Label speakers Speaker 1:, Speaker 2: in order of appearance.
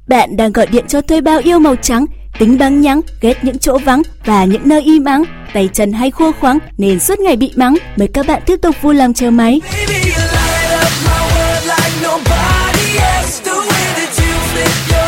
Speaker 1: Bạn đang gọi điện cho thuê bao yêu màu trắng, tính băng nhăng, ghét những chỗ vắng và những nơi im ắng, tay chân hay khô khoắng nên suốt ngày bị mắng. Mời các bạn tiếp tục vui lòng chờ máy.
Speaker 2: Baby, you light up my world like nobody else. The way that you flip your